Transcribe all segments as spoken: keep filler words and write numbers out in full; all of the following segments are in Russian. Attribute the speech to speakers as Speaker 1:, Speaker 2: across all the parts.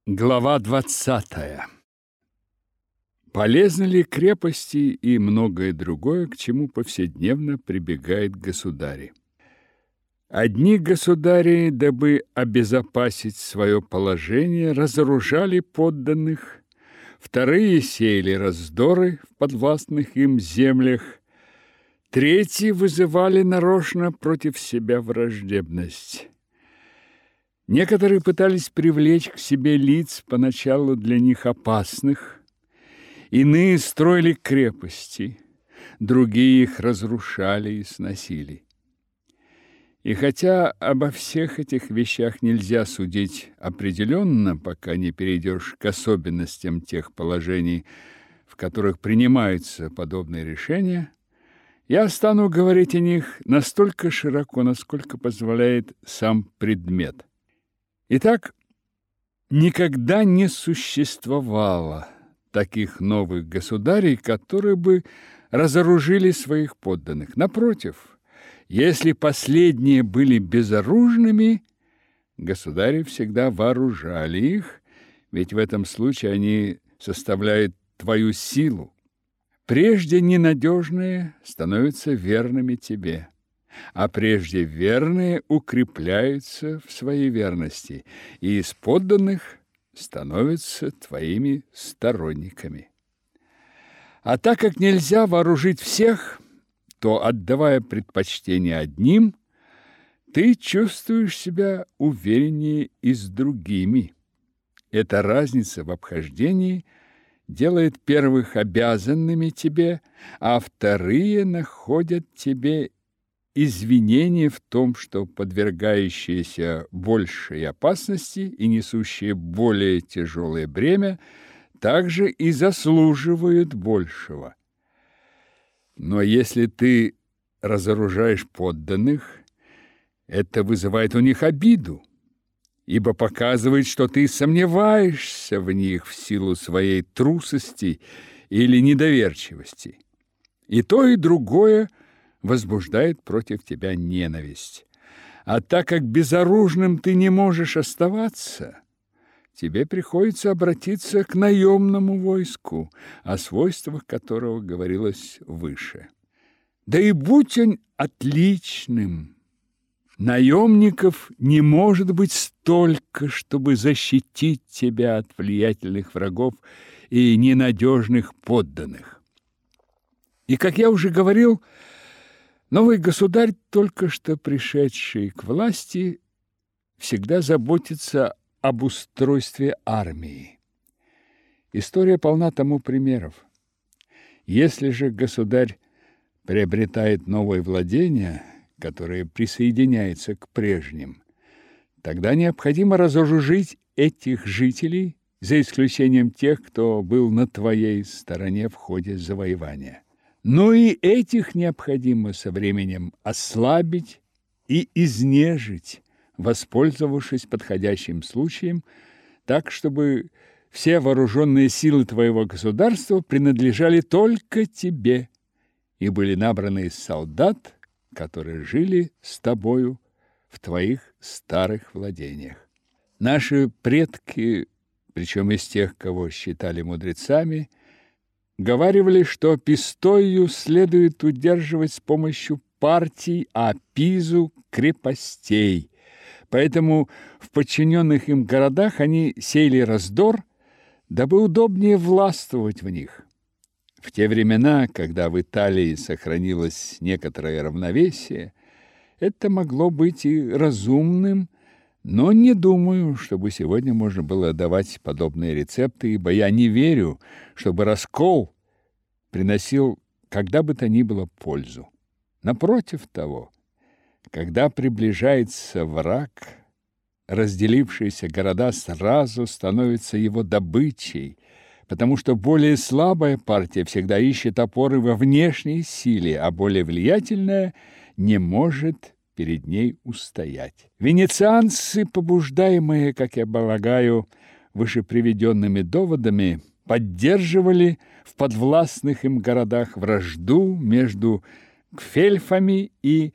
Speaker 1: Глава двадцатая. Полезны ли крепости и многое другое, к чему повседневно прибегают государи? Одни государи, дабы обезопасить свое положение, разоружали подданных, вторые сеяли раздоры в подвластных им землях, третьи вызывали нарочно против себя враждебность. Некоторые пытались привлечь к себе лиц поначалу для них опасных, иные строили крепости, другие их разрушали и сносили. И хотя обо всех этих вещах нельзя судить определенно, пока не перейдешь к особенностям тех положений, в которых принимаются подобные решения, я стану говорить о них настолько широко, насколько позволяет сам предмет. Итак, никогда не существовало таких новых государей, которые бы разоружили своих подданных. Напротив, если последние были безоружными, государи всегда вооружали их, ведь в этом случае они составляют твою силу. Прежде ненадежные становятся верными тебе, а прежде верные укрепляются в своей верности, и из подданных становятся твоими сторонниками. А так как нельзя вооружить всех, то, отдавая предпочтение одним, ты чувствуешь себя увереннее и с другими. Эта разница в обхождении делает первых обязанными тебе, а вторые находят тебе извинение в том, что подвергающиеся большей опасности и несущие более тяжелое бремя также и заслуживают большего. Но если ты разоружаешь подданных, это вызывает у них обиду, ибо показывает, что ты сомневаешься в них в силу своей трусости или недоверчивости. И то, и другое возбуждает против тебя ненависть. А так как безоружным ты не можешь оставаться, тебе приходится обратиться к наемному войску, о свойствах которого говорилось выше. Да и будь он отличным, наемников не может быть столько, чтобы защитить тебя от влиятельных врагов и ненадежных подданных. И, как я уже говорил, новый государь, только что пришедший к власти, всегда заботится об устройстве армии. История полна тому примеров. Если же государь приобретает новые владения, которые присоединяются к прежним, тогда необходимо разоружить этих жителей, за исключением тех, кто был на твоей стороне в ходе завоевания. Но и этих необходимо со временем ослабить и изнежить, воспользовавшись подходящим случаем, так, чтобы все вооруженные силы твоего государства принадлежали только тебе и были набраны из солдат, которые жили с тобою в твоих старых владениях. Наши предки, причем из тех, кого считали мудрецами, говаривали, что Пистою следует удерживать с помощью партий, а Пизу – крепостей. Поэтому в подчиненных им городах они сеяли раздор, дабы удобнее властвовать в них. В те времена, когда в Италии сохранилось некоторое равновесие, это могло быть и разумным, но не думаю, чтобы сегодня можно было давать подобные рецепты, ибо я не верю, чтобы раскол приносил когда бы то ни было пользу. Напротив того, когда приближается враг, разделившиеся города сразу становятся его добычей, потому что более слабая партия всегда ищет опоры во внешней силе, а более влиятельная не может перед ней устоять. Венецианцы, побуждаемые, как я полагаю, вышеприведенными доводами, поддерживали в подвластных им городах вражду между гфельфами и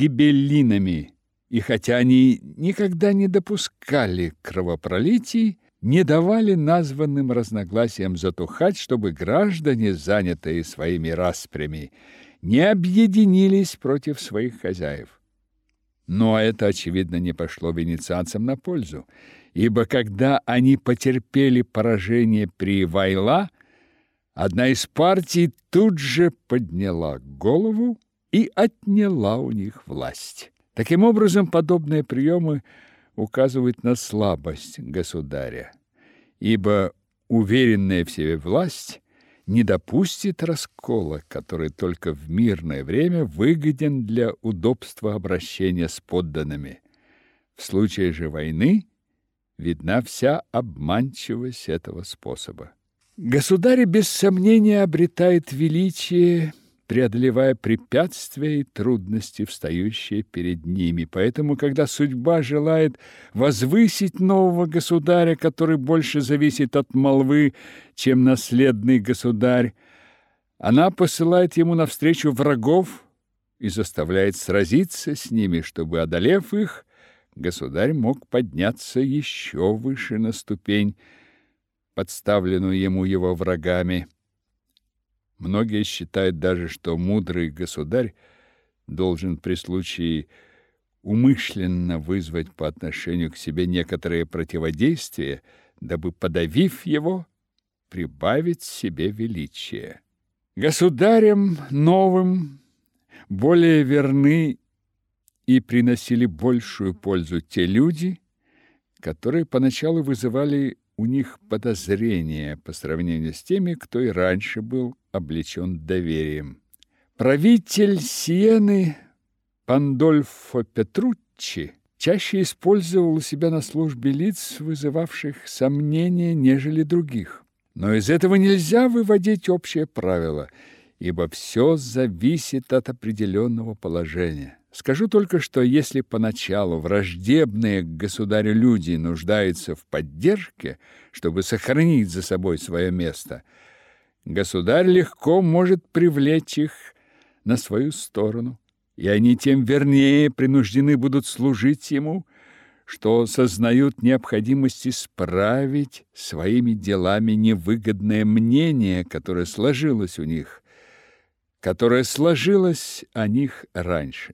Speaker 1: гибеллинами, и хотя они никогда не допускали кровопролитий, не давали названным разногласиям затухать, чтобы граждане, занятые своими распрями, не объединились против своих хозяев. Но это, очевидно, не пошло венецианцам на пользу, ибо когда они потерпели поражение при Вайла, одна из партий тут же подняла голову и отняла у них власть. Таким образом, подобные приемы указывают на слабость государя, ибо уверенная в себе власть не допустит раскола, который только в мирное время выгоден для удобства обращения с подданными. В случае же войны видна вся обманчивость этого способа. Государь без сомнения обретает величие, преодолевая препятствия и трудности, встающие перед ними. Поэтому, когда судьба желает возвысить нового государя, который больше зависит от молвы, чем наследный государь, она посылает ему навстречу врагов и заставляет сразиться с ними, чтобы, одолев их, государь мог подняться еще выше на ступень, подставленную ему его врагами. Многие считают даже, что мудрый государь должен при случае умышленно вызвать по отношению к себе некоторые противодействия, дабы, подавив его, прибавить себе величие. Государям новым более верны и приносили большую пользу те люди, которые поначалу вызывали у них подозрения по сравнению с теми, кто и раньше был облечен доверием. Правитель Сиены Пандольфо Петруччи чаще использовал у себя на службе лиц, вызывавших сомнения, нежели других. Но из этого нельзя выводить общее правило, ибо все зависит от определенного положения. Скажу только, что если поначалу враждебные к государю люди нуждаются в поддержке, чтобы сохранить за собой свое место, государь легко может привлечь их на свою сторону, и они тем вернее принуждены будут служить ему, что сознают необходимость исправить своими делами невыгодное мнение, которое сложилось у них, которое сложилось о них раньше.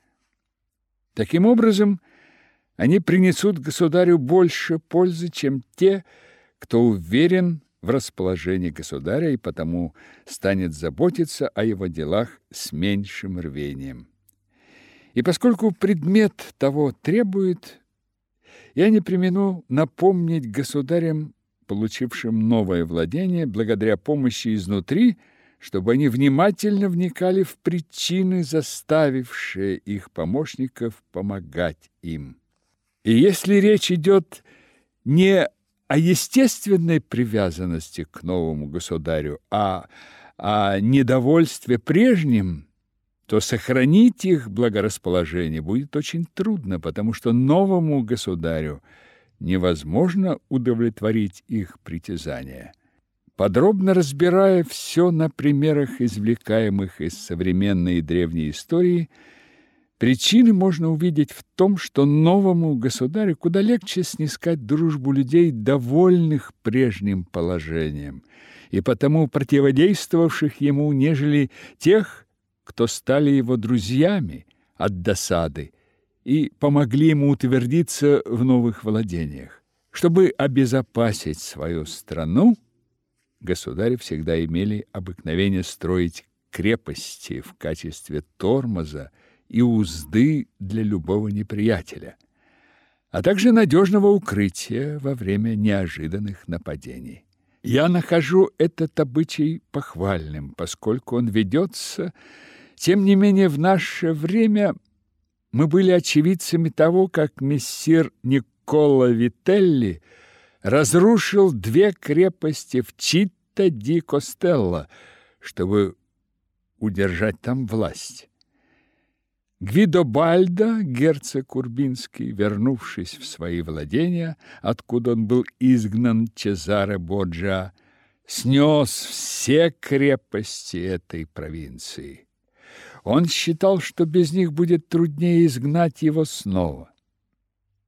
Speaker 1: Таким образом, они принесут государю больше пользы, чем те, кто уверен в расположении государя и потому станет заботиться о его делах с меньшим рвением. И поскольку предмет того требует, я не премину напомнить государям, получившим новое владение, благодаря помощи изнутри, чтобы они внимательно вникали в причины, заставившие их помощников помогать им. И если речь идет не о естественной привязанности к новому государю, а о недовольстве прежним, то сохранить их благорасположение будет очень трудно, потому что новому государю невозможно удовлетворить их притязания. Подробно разбирая все на примерах, извлекаемых из современной и древней истории, причины можно увидеть в том, что новому государю куда легче снискать дружбу людей, довольных прежним положением, и потому противодействовавших ему, нежели тех, кто стали его друзьями от досады и помогли ему утвердиться в новых владениях. Чтобы обезопасить свою страну, государи всегда имели обыкновение строить крепости в качестве тормоза и узды для любого неприятеля, а также надежного укрытия во время неожиданных нападений. Я нахожу этот обычай похвальным, поскольку он ведется, тем не менее, в наше время мы были очевидцами того, как мессир Никколо Вителли разрушил две крепости в Читта-ди-Костелло, чтобы удержать там власть. Гвидобальдо, герцог Урбинский, вернувшись в свои владения, откуда он был изгнан Чезаре Борджиа, снес все крепости этой провинции. Он считал, что без них будет труднее изгнать его снова.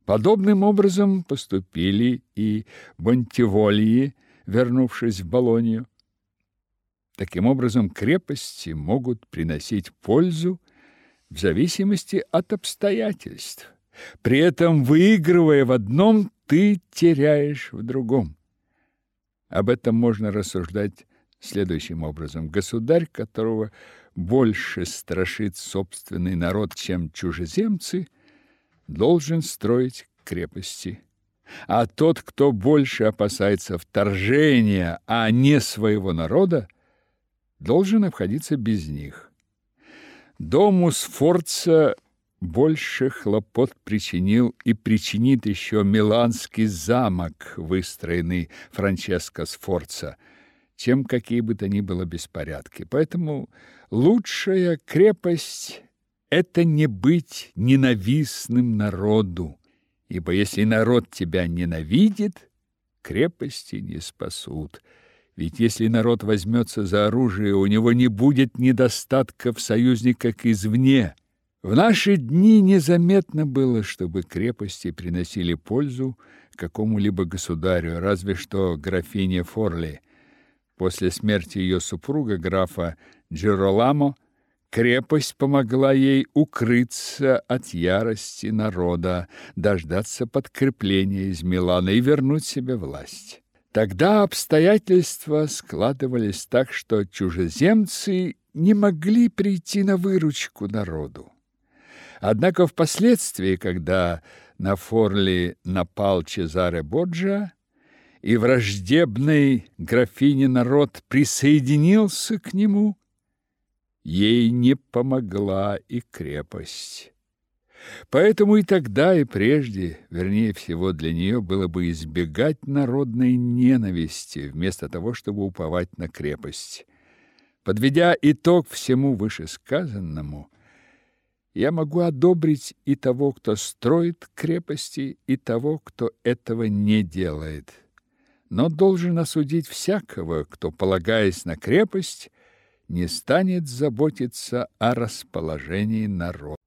Speaker 1: Подобным образом поступили и Бонтивольи, вернувшись в Болонью. Таким образом, крепости могут приносить пользу в зависимости от обстоятельств. При этом, выигрывая в одном, ты теряешь в другом. Об этом можно рассуждать следующим образом. Государь, которого больше страшит собственный народ, чем чужеземцы, должен строить крепости. А тот, кто больше опасается вторжения, а не своего народа, должен обходиться без них. Дому Сфорца больше хлопот причинил и причинит еще Миланский замок, выстроенный Франческо Сфорца, чем какие бы то ни было беспорядки. Поэтому лучшая крепость – это не быть ненавистным народу, ибо если народ тебя ненавидит, крепости не спасут. Ведь если народ возьмется за оружие, у него не будет недостатка в союзниках извне. В наши дни незаметно было, чтобы крепости приносили пользу какому-либо государю, разве что графине Форли. После смерти ее супруга, графа Джироламо, крепость помогла ей укрыться от ярости народа, дождаться подкрепления из Милана и вернуть себе власть. Тогда обстоятельства складывались так, что чужеземцы не могли прийти на выручку народу. Однако впоследствии, когда на Форли напал Чезаре Борджиа, и враждебный графине народ присоединился к нему, ей не помогла и крепость. Поэтому и тогда, и прежде, вернее всего, для нее было бы избегать народной ненависти, вместо того, чтобы уповать на крепость. Подведя итог всему вышесказанному, я могу одобрить и того, кто строит крепости, и того, кто этого не делает. Но должен осудить всякого, кто, полагаясь на крепость, не станет заботиться о расположении народа.